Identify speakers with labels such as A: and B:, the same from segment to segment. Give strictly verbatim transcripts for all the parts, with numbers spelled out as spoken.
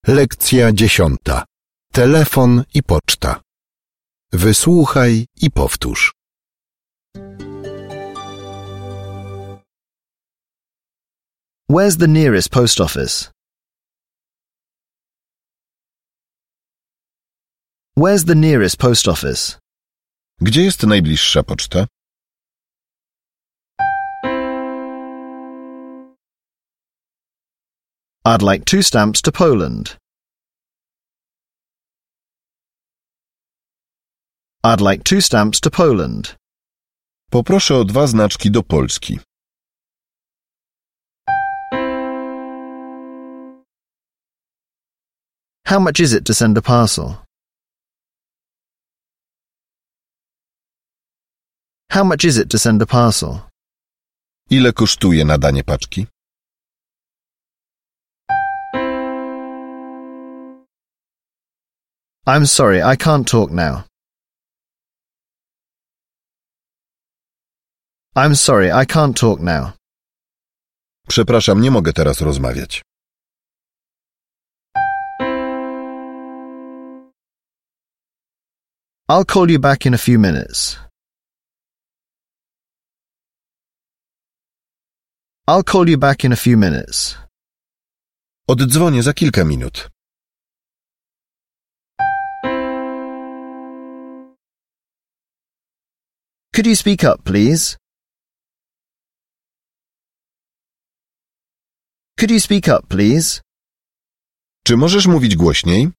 A: Lekcja dziesiąta. Telefon i poczta. Wysłuchaj i powtórz.
B: Where's the nearest post office? Where's the nearest post office?
A: Gdzie jest najbliższa poczta?
B: I'd like two stamps to Poland. I'd like two stamps to Poland.
A: Poproszę o dwa znaczki do Polski.
B: How much is it to send a parcel? How much is it to send a parcel?
A: Ile kosztuje nadanie paczki?
B: I'm sorry, I can't talk now. I'm sorry, I can't talk now.
A: Przepraszam, nie mogę teraz rozmawiać.
B: I'll call you back in a few minutes. I'll call you back in a few minutes.
A: Oddzwonię za kilka minut.
B: Could you speak up, please? Could you speak up, please?
A: Czy możesz mówić głośniej?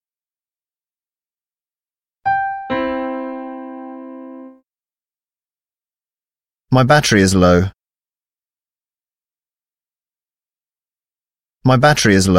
B: My battery is low. My battery is low.